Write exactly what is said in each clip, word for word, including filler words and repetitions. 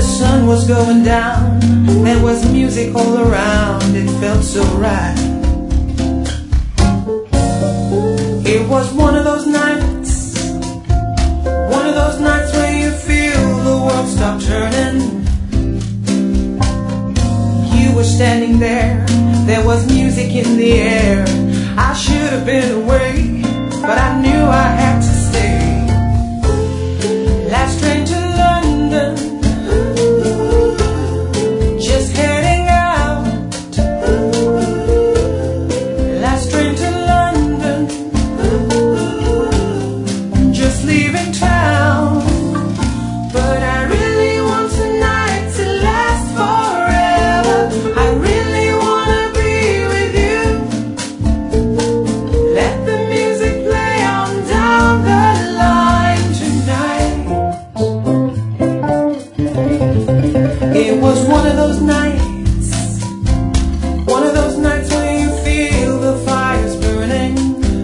sun was going down, there was music all around, it felt so right. It was one of those nights, one of those nights where you feel the world stop turning. You were standing there, there was music in the air. I should have been away, but I knew I had to stay. Last train to London, just heading out. Last train to London, just leaving town. But I really want tonight to last forever. I really wanna be with you. Let the music play on down the line tonight. It was one of those nights, one of those nights when you feel the fires burning.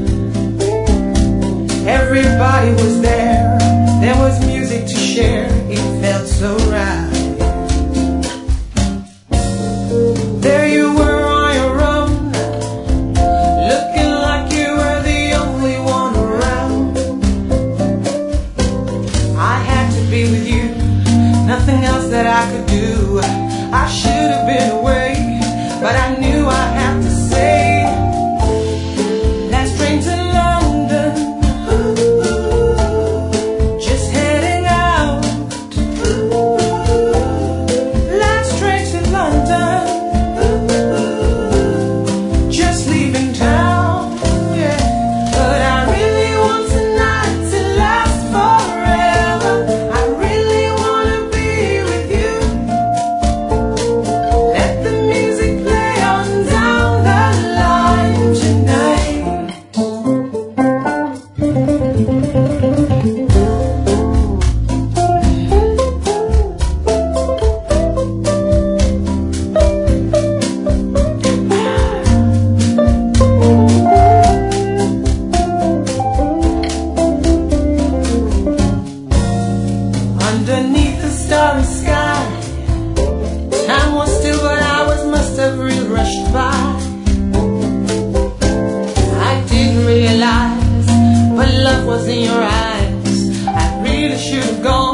Everybody was there, there was music to share, it felt so right. There you were on your own, looking like you were the only one around. I had to be with you, nothing else that I could do. I should have been away, but I knew I had to stay. Last train to London, just heading out. Last train to London, just leaving town. Yeah, but I really want tonight to last forever. I really wanna be with you. Let the music play on down the line tonight. Underneath the starry sky, time was still, but hours must have really rushed by. I didn't realize, but love was in your eyes. I really should have gone.